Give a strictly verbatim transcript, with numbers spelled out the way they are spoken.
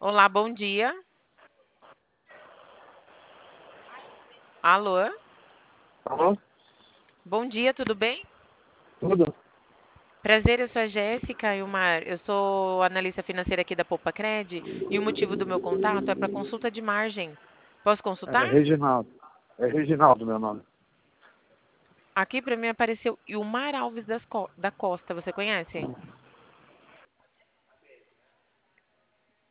Olá, bom dia. Alô? Alô? Bom dia, tudo bem? Tudo? Prazer, eu sou a Jéssica Ilmar. Eu sou analista financeira aqui da Poupa Cred e o motivo do meu contato é para consulta de margem. Posso É consultar? Reginaldo. É Reginaldo meu nome. Aqui para mim apareceu Ilmar Alves das Co- da Costa, você conhece?